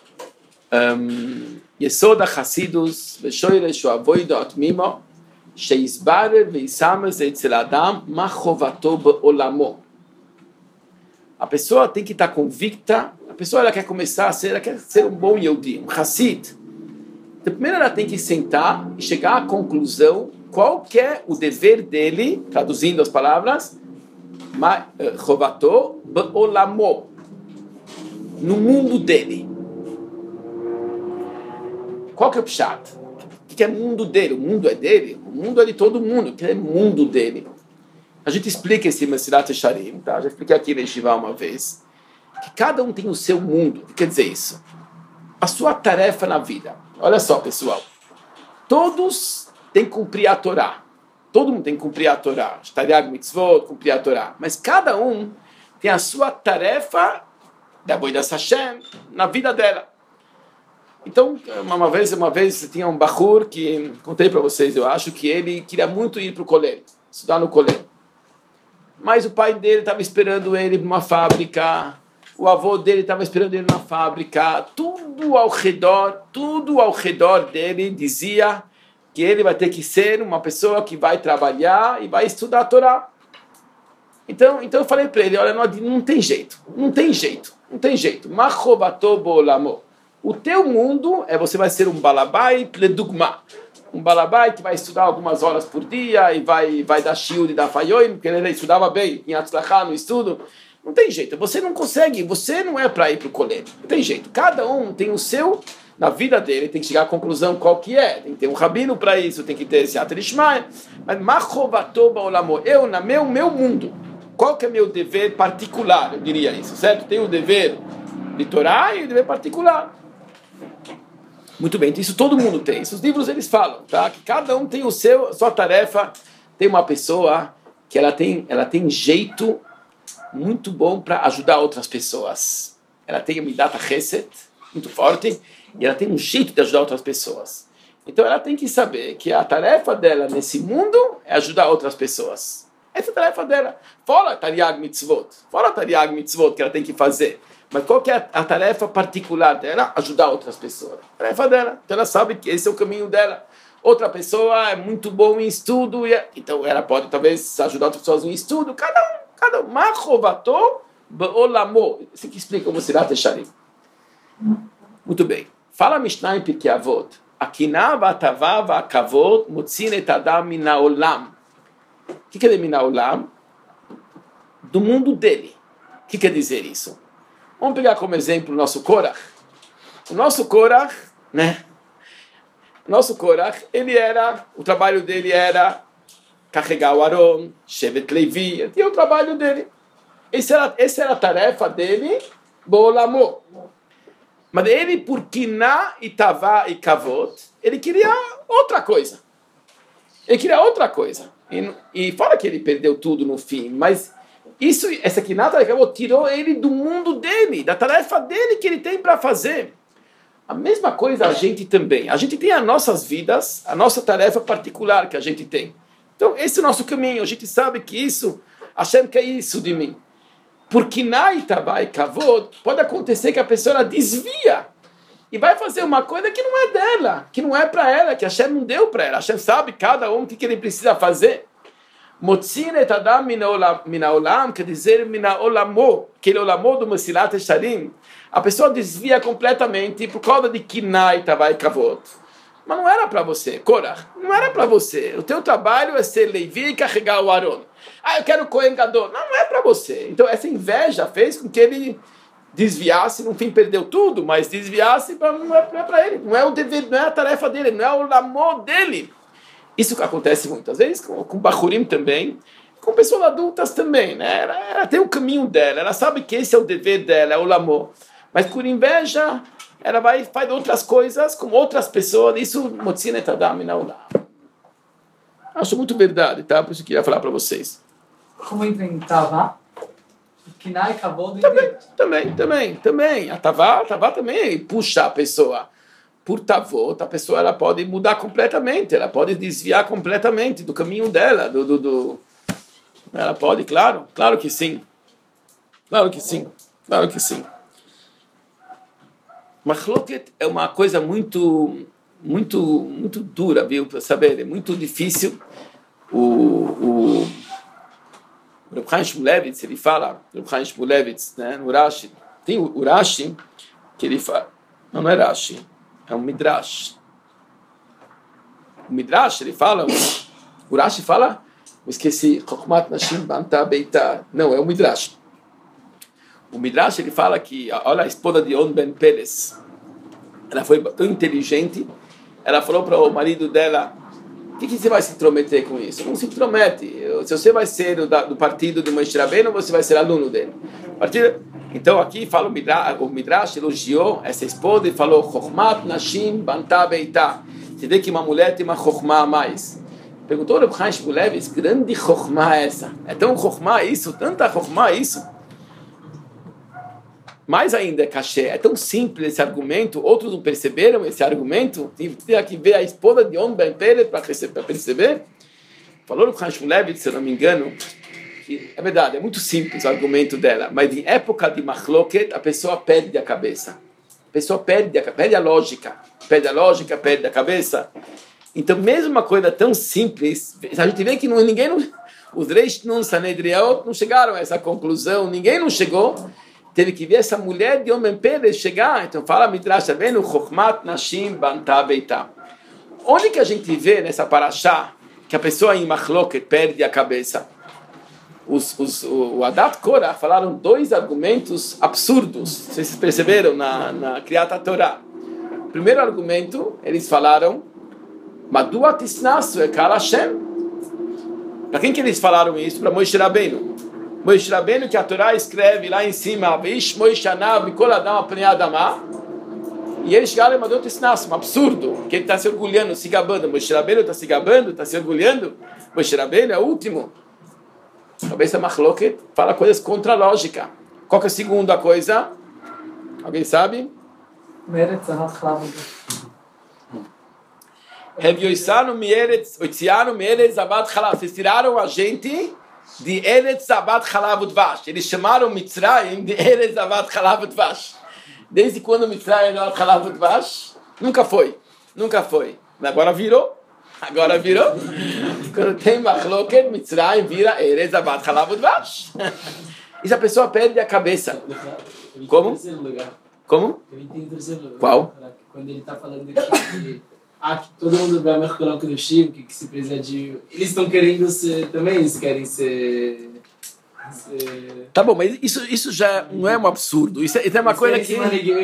Yesod HaChassidus V'shoyre Shoavoido Atmimo Sheizbarer V'yisamez Etzel Adam Ma Chovato Be'olamo. A pessoa tem que estar convicta. A pessoa ela quer começar a ser, ela quer ser um bom Yehudi, um Hassid. Então, primeiro ela tem que sentar e chegar à conclusão qual que é o dever dele, traduzindo as palavras, Chovato Be'olamo, no mundo dele. Qual que é o pshat? O que é o mundo dele? O mundo é dele? O mundo é de todo mundo. O que é o mundo dele? A gente explica esse Mesilat Yesharim, tá? Já expliquei aqui na Yeshiva uma vez, que cada um tem o seu mundo. O que quer dizer isso? A sua tarefa na vida. Olha só, pessoal. Todos têm que cumprir a Torá. Todo mundo tem que cumprir a Torá. Shtariag mitzvot, cumprir a Torá. Mas cada um tem a sua tarefa da Avodas Hashem na vida dela. Então, uma vez tinha um bahur que, contei para vocês, eu acho que ele queria muito ir para o colégio, estudar no colégio. Mas o pai dele estava esperando ele para uma fábrica, o avô dele estava esperando ele na fábrica, tudo ao redor dele dizia que ele vai ter que ser uma pessoa que vai trabalhar e vai estudar a Torá. Então eu falei para ele, olha, não tem jeito. Machovato bolamo. O teu mundo você vai ser um balabai ledugma. Um balabai que vai estudar algumas horas por dia e vai dar shiur e dar fayoim, porque ele estudava bem, em Atzlachá, no estudo. Não tem jeito, você não consegue, você não é para ir para o colégio. Não tem jeito, cada um tem o seu, na vida dele, tem que chegar à conclusão qual que é. Tem que ter um rabino para isso, tem que ter esse atrishmai. Mas machovato bolamo, eu, no meu mundo, qual que é meu dever particular, eu diria isso, certo? Tem o dever de Torá e o dever particular. Muito bem, então isso todo mundo tem. Isso os livros eles falam, tá? Que cada um tem a sua tarefa. Tem uma pessoa que ela tem jeito muito bom para ajudar outras pessoas. Ela tem uma midata chesed muito forte e ela tem um jeito de ajudar outras pessoas. Então ela tem que saber que a tarefa dela nesse mundo é ajudar outras pessoas. Essa é a tarefa dela. Fora Tariag Mitzvot que ela tem que fazer. Mas qual que é a tarefa particular dela? Ajudar outras pessoas. A tarefa dela. Então ela sabe que esse é o caminho dela. Outra pessoa é muito boa em estudo, então ela pode talvez ajudar outras pessoas em estudo. Cada um. Machovato be'olamo. Isso que explica o Mesilat Yesharim. Muito bem. Fala Mishnah em Pirkei Avot. Akina v'atava v'akavot motzin et adam min ha'olam. O que quer dizer min ha'olam? Do mundo dele. O que quer dizer isso? Vamos pegar como exemplo o nosso Korach. O nosso Korach, o trabalho dele era carregar o Aron, Shevet Levi, ele tinha o trabalho dele. Essa era a tarefa dele, Bolamo. Mas ele, por Kiná e Tavá e Kavot, ele queria outra coisa. E fora que ele perdeu tudo no fim, mas essa Kiná e Kavot tirou ele do mundo dele, da tarefa dele que ele tem para fazer. A mesma coisa a gente também. A gente tem as nossas vidas, a nossa tarefa particular que a gente tem. Então, esse é o nosso caminho. A gente sabe que isso, Hashem quer isso de mim. Porque na Itavai Kavod, pode acontecer que a pessoa desvia e vai fazer uma coisa que não é dela, que não é para ela, que Hashem não deu para ela. Hashem sabe cada um o que ele precisa fazer. Motzin et adam min ha'olam, quer dizer, min ha'olamo, aquele olamo do Mesilat Yesharim. A pessoa desvia completamente por causa de Kinai Tavai Kavod. Mas não era para você, Korach, não era para você. O teu trabalho é ser Levi e carregar o Aron. Eu quero Kohen Gadol. Não é para você. Então essa inveja fez com que ele desviasse, no fim perdeu tudo, mas desviasse, não é para ele. Não é o dever, não é a tarefa dele, não é o amor dele. Isso que acontece muitas vezes com Bachurim também, com pessoas adultas também, né? Ela tem o caminho dela, ela sabe que esse é o dever dela, é o amor. Mas por inveja, ela faz outras coisas com outras pessoas. Isso, motzin et adam min ha'olam. Acho muito verdade, tá? Por isso que eu queria falar para vocês. Como entra em Tavá? Kinai acabou do Também. A Tavá também puxa a pessoa. Por Tavot, a pessoa ela pode mudar completamente, ela pode desviar completamente do caminho dela. Ela pode, claro que sim. Claro que sim. Machloket é uma coisa muito dura, viu? Para saber, é muito difícil. O Reb Chaim Shmulevitz, ele fala, Reb Chaim Shmulevitz, né, no Rashi, tem o Rashi que ele fala, não é Rashi, é um Midrash. O Midrash, ele fala, o Rashi fala, eu esqueci, Chokhmat Nashim Banta Beita, não, é o Midrash. O Midrash, ele fala que, olha a esposa de On Ben Peres, ela foi tão inteligente, ela falou para o marido dela, o que você vai se intrometer com isso? Não se intromete. Se você vai ser do partido de Moshe Rabbeinu, você vai ser aluno dele. Então aqui fala o Midrash elogiou essa esposa e falou Chokhmat Nashim Banta Beita. Você vê que uma mulher tem uma Chokhmah a mais. Perguntou o Reb Chaim Shmulevitz, grande Chokhmah essa? É tão Chokhmah isso? Tanta Chokhmah isso? mais ainda é cachê. É tão simples esse argumento, outros não perceberam esse argumento. Tem que ver a esposa de On Ben Pele para perceber. Falou no Hashim Levit, se eu não me engano, que é verdade, é muito simples o argumento dela, mas em época de Machloket, a pessoa perde a cabeça. A pessoa perde a lógica, perde a cabeça. Então, mesmo uma coisa tão simples, a gente vê que os reis no Sanedriot não chegaram a essa conclusão, ninguém não chegou. Teve que ver essa mulher de homem Pele chegar. Então, fala Midrash, vendo Chokhmat Nashim Banta Beitá. Onde que a gente vê nessa parashá que a pessoa em Machloket perde a cabeça? O Adat Korah falaram dois argumentos absurdos, vocês perceberam na Kriyat HaTorah. Primeiro argumento, eles falaram Madua tisnasu ekal Hashem. Para quem que eles falaram isso? Para Moshe Rabbeinu. Moshe Rabbeinu, que a Torá escreve lá em cima, Veish Moshe Anav Mikol Adam Apnei Adamah. E eles chegaram e Madua tisnasu, um absurdo, que ele está se orgulhando, se gabando. Moshe Rabbeinu está se gabando, está se orgulhando. Moshe Rabbeinu é o último. Cabeça Machloket fala coisas contra a lógica. Qual que é a segunda coisa? Alguém sabe? Meretz Zavat Chalav. Vocês tiraram a gente de Eretz Zavat Chalav Udvash. Eles chamaram Mitzrayim de Eretz Zavat Chalav Udvash. Desde quando Mitzrayim era Chalav Udvash? Nunca foi. Agora virou. Quando tem Machloket, Mitzrayim vira Eretz Zavat Chalav Udvash. E a pessoa perde a cabeça. Como? Como? Qual? Quando ele está falando aqui que todo mundo vai mergulhar com o Chico, que se precisa de... Eles estão querendo ser também, eles querem ser... Tá bom, mas isso já não é um absurdo. Isso é uma coisa que...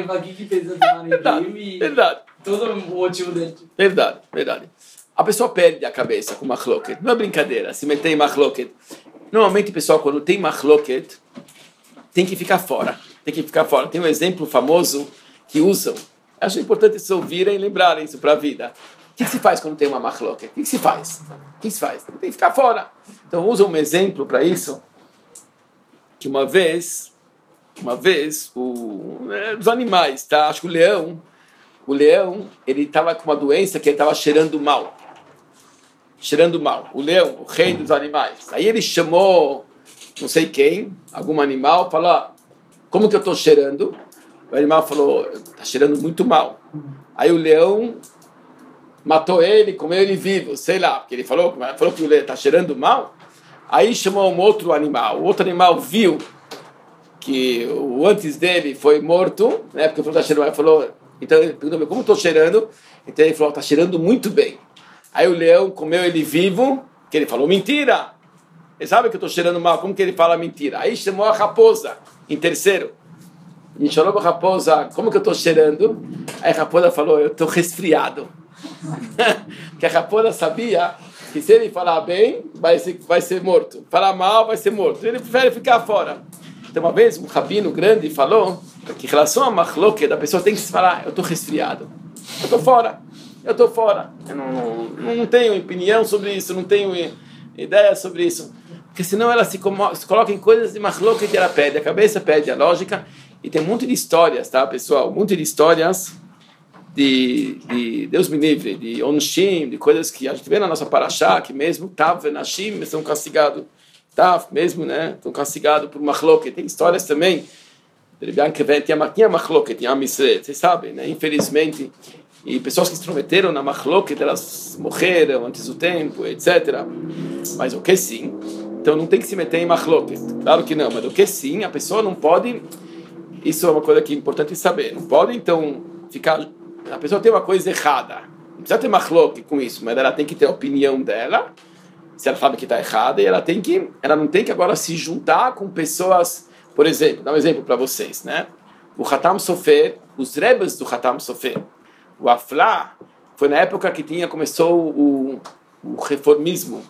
Verdade. Todo o motivo dele. Verdade. A pessoa perde a cabeça com Machloket. Não é brincadeira, se meter em Machloket. Normalmente, pessoal, quando tem Machloket, tem que ficar fora. Tem um exemplo famoso que usam. Acho importante vocês ouvirem e lembrarem isso para a vida. O que se faz quando tem uma Machloket? O que se faz? Tem que ficar fora. Então, usam um exemplo para isso. Que uma vez os animais, tá? Acho que o leão, ele estava com uma doença que ele estava cheirando mal. O leão, o rei dos animais. Aí ele chamou, não sei quem, algum animal, falou, como que eu estou cheirando? O animal falou, está cheirando muito mal. Aí o leão matou ele, comeu ele vivo, sei lá, porque ele falou que o leão está cheirando mal. Aí chamou um outro animal. O outro animal viu que o antes dele foi morto, né? Porque falou, tá cheirando. Ele falou, então ele perguntou, como estou cheirando? Então ele falou, está cheirando muito bem. Aí o leão comeu ele vivo, que ele falou, mentira. Ele sabe que eu estou cheirando mal, como que ele fala mentira? Aí chamou a raposa, em terceiro. E chamou a raposa, como que eu estou cheirando? Aí a raposa falou, eu estou resfriado. Que a raposa sabia que se ele falar bem, vai ser morto. Falar mal, vai ser morto. Ele prefere ficar fora. Então, uma vez, um rabino grande falou que em relação a Machloket, a pessoa tem que se falar, eu estou resfriado. Eu estou fora. Eu não tenho opinião sobre isso, não tenho ideia sobre isso. Porque senão ela se coloca em coisas de Machloket e ela perde a cabeça, perde a lógica. E tem um monte de histórias, tá, pessoal? Um monte de histórias de Deus me livre, de Onshim, de coisas que a gente vê na nossa Parashá, que mesmo Tav e Nashim são castigados, Tav mesmo, né, estão castigados por Machloket. Tem histórias também, tinha Machloket, em Am Yisrael, vocês sabem, né, infelizmente, e pessoas que se intrometeram na Machloket, elas morreram antes do tempo, etc. Mas o que sim? Então não tem que se meter em Machloket, claro que não, mas o que sim, a pessoa não pode, isso é uma coisa que é importante saber, não pode então ficar... A pessoa tem uma coisa errada. Não precisa ter machloket com isso, mas ela tem que ter a opinião dela, se ela sabe que está errada, e ela não tem que agora se juntar com pessoas, por exemplo, dá um exemplo para vocês, né? O Hatam Sofer, os rebes do Hatam Sofer, o Aflá, foi na época que começou o reformismo,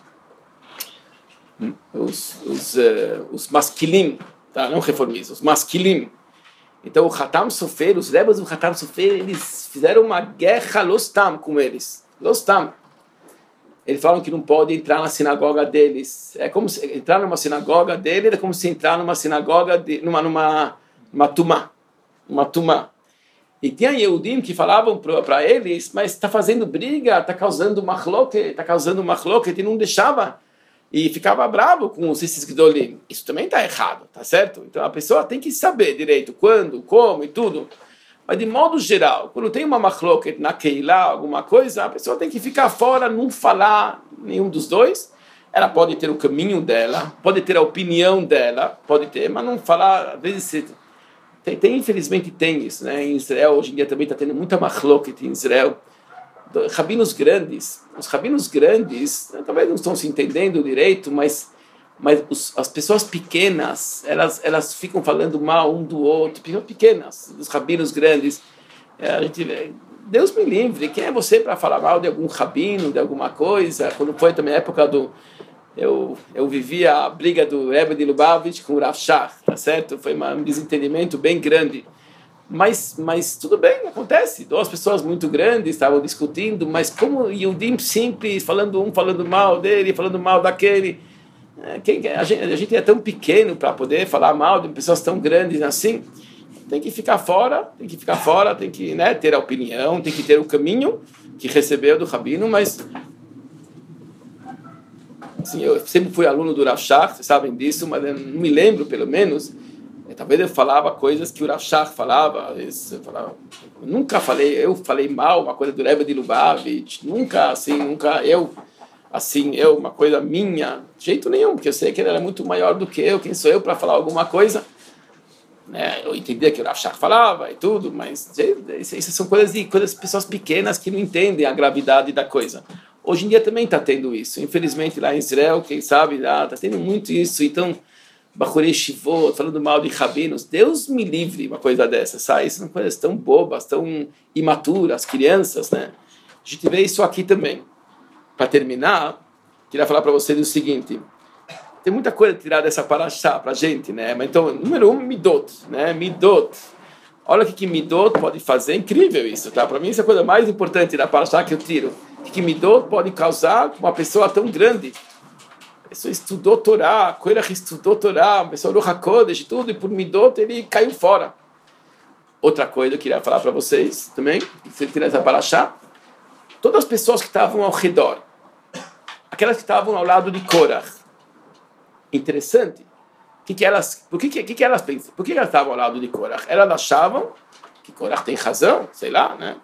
os masquilim, tá? Não reformismo, os masquilim. Então o Hatam Sofer, os rebes do Hatam Sofer, eles fizeram uma guerra lostam com eles. Lostam. Eles falam que não pode entrar na sinagoga deles. É como se entrar numa sinagoga deles, é como se entrar numa sinagoga, numa tumá. uma tumá. E tinha Yehudim que falavam para eles, mas está fazendo briga, está causando machloket, e não deixava. E ficava bravo com esses Gdolim. Isso também está errado, tá certo? Então a pessoa tem que saber direito quando, como e tudo. Mas de modo geral, quando tem uma machloket na Keilah, alguma coisa, a pessoa tem que ficar fora, não falar nenhum dos dois. Ela pode ter o caminho dela, pode ter a opinião dela, pode ter, mas não falar, às vezes infelizmente tem isso, né? Em Israel hoje em dia também está tendo muita machloket em Israel. Os rabinos grandes talvez não estão se entendendo direito, mas as pessoas pequenas, elas ficam falando mal um do outro, pessoas pequenas, dos rabinos grandes. Deus me livre, quem é você para falar mal de algum rabino, de alguma coisa? Quando foi também a época eu vivi a briga do Rebbe de Lubavitch com o Rav Shach, tá certo? Foi um desentendimento bem grande. Mas tudo bem, acontece. Duas pessoas muito grandes estavam discutindo, mas como Yehudim simples, falando mal dele, falando mal daquele. A gente é tão pequeno para poder falar mal de pessoas tão grandes assim. Tem que ficar fora, tem que ter a opinião, tem que ter o caminho que recebeu do rabino, mas assim, eu sempre fui aluno do Rav Shach, vocês sabem disso, mas eu não me lembro, pelo menos. Talvez eu falava coisas que o Rav Shach falava, nunca eu falei mal uma coisa do Rebbe de Lubavitch, nunca eu, uma coisa minha, de jeito nenhum, porque eu sei que ele era muito maior do que eu, quem sou eu para falar alguma coisa, né? Eu entendia que o Rav Shach falava e tudo, mas essas são coisas de pessoas pequenas que não entendem a gravidade da coisa. Hoje em dia também está tendo isso, infelizmente lá em Israel, quem sabe, está tendo muito isso, então Bachurei Shivot, falando mal de rabinos, Deus me livre uma coisa dessa, sabe? São coisas tão bobas, tão imaturas, crianças, né? A gente vê isso aqui também. Para terminar, queria falar para vocês o seguinte, tem muita coisa a tirar dessa paraxá para a gente, né? Mas então, número 1, Midot, né? Midot. Olha o que Midot pode fazer, incrível isso, tá? Para mim, isso é a coisa mais importante da paraxá que eu tiro. O que Midot pode causar com uma pessoa tão grande. A pessoa estudou Torá, Korach estudou Torá, a pessoa Ruach HaKodesh e tudo, e por Midot ele caiu fora. Outra coisa que eu queria falar para vocês também, que você tira essa paraxá, todas as pessoas que estavam ao redor, aquelas que estavam ao lado de Korach, interessante, por que elas pensam? Por que elas estavam ao lado de Korach? Elas achavam que Korach tem razão, sei lá, né?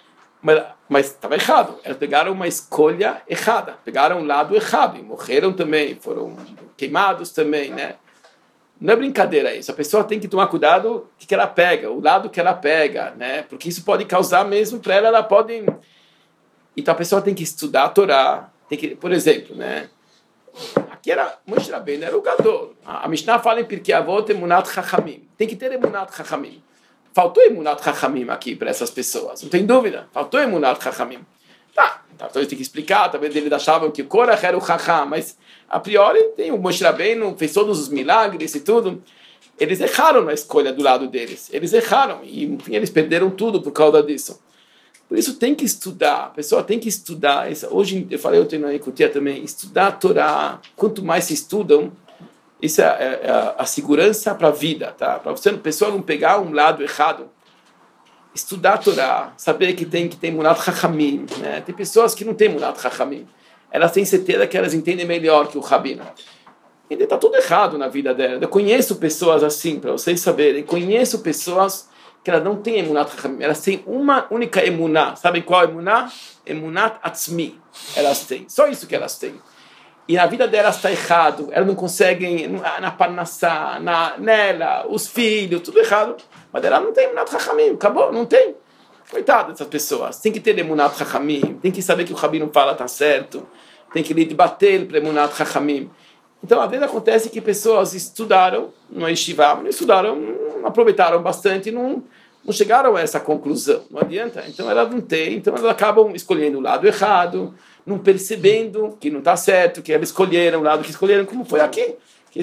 Mas estava errado. Elas pegaram uma escolha errada, pegaram um lado errado e morreram também, foram queimados também, né? Não é brincadeira isso. A pessoa tem que tomar cuidado o que ela pega, o lado que ela pega, né? Porque isso pode causar mesmo para ela pode. Então a pessoa tem que estudar a Torá, por exemplo, né? Aqui era Moshe Rabbeinu, era o Gadol. A Mishnah fala em Pirkei Avot Emunat Chachamim. Tem que ter Emunat Chachamim. Faltou Emunat Chachamim aqui para essas pessoas, não tem dúvida. Faltou Emunat Chachamim. Tá, talvez tem que explicar, talvez eles achavam que o Korach era o Chacham, mas a priori tem o Moshe Rabbeinu, fez todos os milagres e tudo. Eles erraram na escolha do lado deles. Eles erraram e enfim, eles perderam tudo por causa disso. Por isso tem que estudar, a pessoa tem que estudar. Hoje eu falei, eu tenho na Ekutia também, estudar a Torá. Quanto mais se estudam, isso é a segurança para a vida, tá? Para a pessoa não pegar um lado errado. Estudar a Torá, saber que tem Munat Chachamim, né? Tem pessoas que não têm Munat Chachamim. Elas têm certeza que elas entendem melhor que o Rabino. E está tudo errado na vida dela. Eu conheço pessoas assim, para vocês saberem. Conheço pessoas que elas não têm Emunat Chachamim. Elas têm uma única Emuná. Sabem qual é Emuná? Emunat Atzmi. Elas têm. Só isso que elas têm. E na vida delas está errado. Elas não conseguem, na Parnassá, nela, os filhos, tudo errado. Mas ela não tem Emunat Chachamim. Acabou, não tem. Coitado dessas pessoas. Tem que ter Emunat Chachamim. Tem que saber que o Rabino fala está certo. Tem que bater para Emunat Chachamim. Então, às vezes acontece que pessoas estudaram no Yeshiva, não estudaram, não aproveitaram bastante e não chegaram a essa conclusão. Não adianta. Então, elas não têm. Então, elas acabam escolhendo o lado errado, não percebendo que não está certo, que elas escolheram o lado que escolheram, como foi aqui.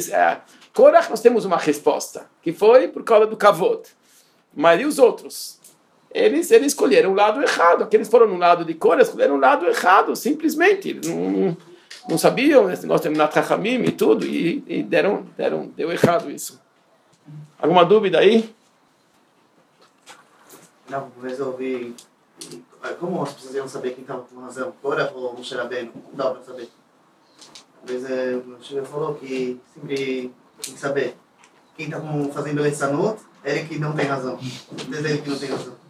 Korach, nós temos uma resposta, que foi por causa do Kavod. Mas e os outros? Eles escolheram o lado errado. Aqueles foram no lado de Korach, escolheram o lado errado, simplesmente. Não sabiam esse negócio de Emunat Chachamim e tudo, e deu errado isso. Alguma dúvida aí? não, resolvi. Como as pessoas iam saber quem estava com razão? Agora ou Moshe Rabbeinu? Não dá para saber. Às vezes o Moshe falou que sempre tem que saber. Quem está fazendo essa nota, ele que não tem razão. Desde ele que não tem razão.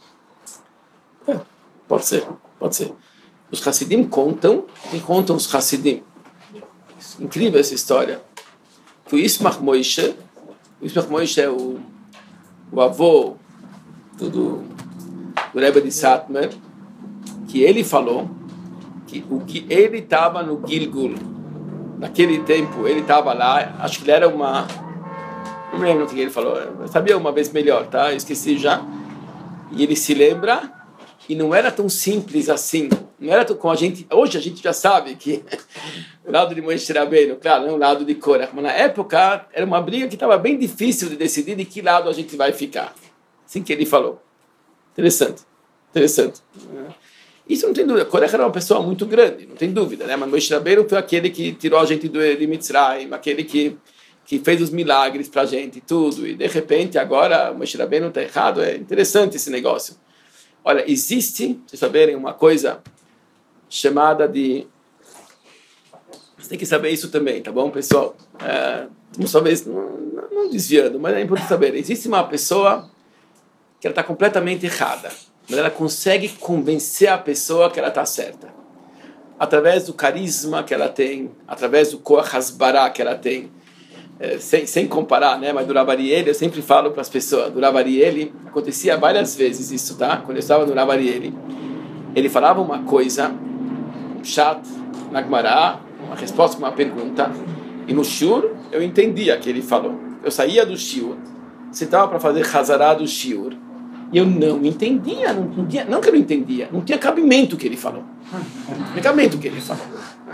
Pode ser. Os Hassidim contam os Hassidim. Incrível essa história. O Ismach Moishe é o avô do Rebbe de Satmar, que ele falou que o que ele estava no Gilgul, naquele tempo, ele estava lá, acho que ele era não me lembro o que ele falou, eu sabia uma vez melhor, tá? Eu esqueci já. E ele se lembra, e não era tão simples assim, não era tão como hoje a gente já sabe que o lado de Moshe Rabbeinu, claro, não o lado de Korach, mas na época era uma briga que estava bem difícil de decidir de que lado a gente vai ficar. Assim que ele falou. Interessante. Isso não tem dúvida. Korach era uma pessoa muito grande, não tem dúvida, né? Mas Moshe Rabbeinu foi aquele que tirou a gente de Mitzrayim, aquele que fez os milagres para a gente, tudo. E de repente agora Moshe Rabbeinu está errado. É interessante esse negócio. Olha, existe, vocês saberem, uma coisa chamada de... Você tem que saber isso também, tá bom, pessoal? Talvez não desviando, mas é importante saber. Existe uma pessoa que ela está completamente errada, mas ela consegue convencer a pessoa que ela está certa. Através do carisma que ela tem, através do koach hasbará que ela tem, sem comparar, né? Mas do Rav Ariely, eu sempre falo para as pessoas, do Rav Ariely, acontecia várias vezes isso, tá? Quando eu estava no Rav Ariely, ele falava uma coisa, um chat, na Gemara, uma resposta para uma pergunta, e no shiur eu entendia o que ele falou. Eu saía do shiur, sentava para fazer hazará do shiur, e eu não entendia, não que eu não entendia, não tinha cabimento o que ele falou. Não tinha cabimento o que ele falou.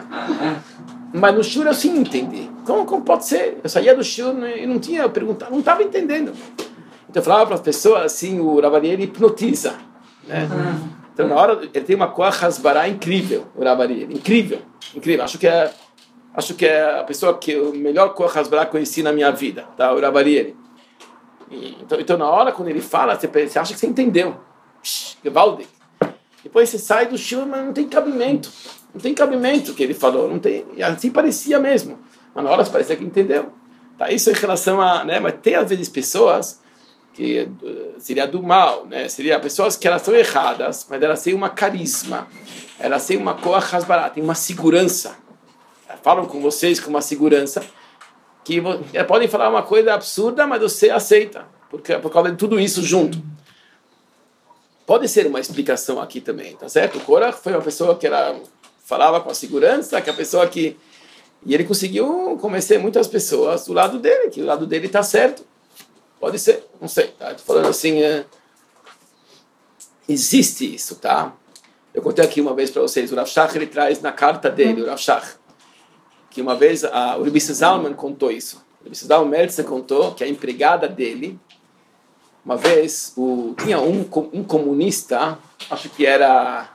Mas no shiur eu sim entendi. Como pode ser? Eu saía do shiur e não tinha, eu perguntava, não estava entendendo. Então eu falava para as pessoas assim, o Rav Ariely hipnotiza, né? Então na hora, ele tem uma koach hasbará incrível, o Rav Ariely, incrível. Acho que é a pessoa que o melhor koach hasbará conheci na minha vida, tá? O Rav Ariely. Então na hora quando ele fala, você acha que você entendeu. Gewaldig. Depois você sai do shiur, mas não tem cabimento. Não tem cabimento o que ele falou, não tem, e assim parecia mesmo, mas na hora parecia que entendeu. Tá, isso em relação a, né, mas tem às vezes pessoas que seria do mal, né, seria pessoas que elas são erradas, mas elas têm uma carisma, elas têm uma koach hasbará, têm uma segurança, falam com vocês com uma segurança, que podem falar uma coisa absurda, mas você aceita, porque por causa de tudo isso junto. Pode ser uma explicação aqui também, tá certo? O Korach foi uma pessoa que falava com a segurança, que a pessoa que... E ele conseguiu convencer muitas pessoas do lado dele, que o lado dele está certo. Pode ser, não sei, tá? Estou falando assim, existe isso, tá? Eu contei aqui uma vez para vocês, o Rav Shach, ele traz na carta dele, o Rav Shach, que uma vez o Rebbe Zalman contou isso. O Rebbe Zalman Meltzer contou que a empregada dele, uma vez, tinha um comunista, acho que era...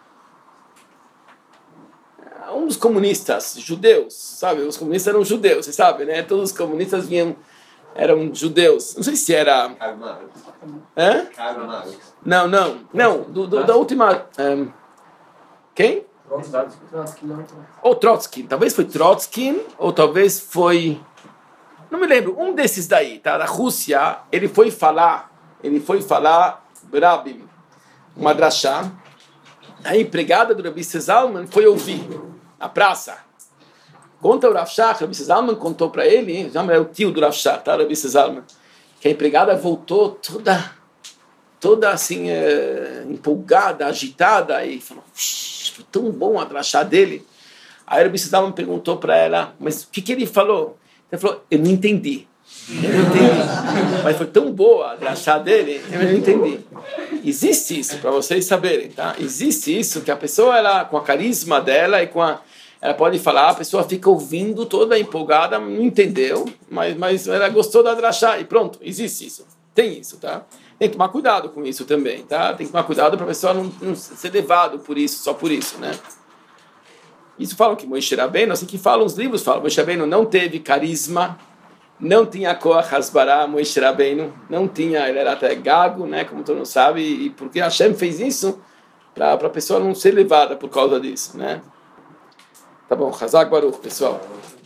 um dos comunistas judeus, sabe? Os comunistas eram judeus, você sabe, né? Todos os comunistas eram judeus. Não sei se era... Não. Da última... quem? Ou Trotsky. Talvez foi Trotsky, ou talvez foi... Não me lembro. Um desses daí, tá? Da Rússia, ele foi falar Rabbi, uma drachá. A empregada do Rebbe Zalman foi ouvir na praça. Conta o Rav Shach, o Rebbe Zalman contou para ele, já é o tio do Rav Shach, tá? O Rebbe Zalman, que a empregada voltou toda assim, empolgada, agitada, e falou, foi tão bom a drachá dele. Aí o Rebbe Zalman perguntou para ela, mas o que ele falou? Ele falou, eu não entendi. Mas foi tão boa a drachá dele, eu não entendi. Existe isso, para vocês saberem, tá? Existe isso, que a pessoa, ela, com a carisma dela e ela pode falar, a pessoa fica ouvindo toda empolgada, não entendeu, mas ela gostou da drachá e pronto, existe isso. Tem isso, tá? Tem que tomar cuidado com isso também, tá? Tem que tomar cuidado para a pessoa não ser levado por isso, só por isso, né? Isso falam que Moshe Rabbeinu, assim que falam os livros, falam Moshe Rabbeinu não teve carisma, não tinha Koach Hasbará, Moshe Rabbeinu, não tinha, ele era até gago, né, como todo mundo sabe, e porque Hashem fez isso para a pessoa não ser levada por causa disso, né? Tá bom, Hazak Baruch, pessoal.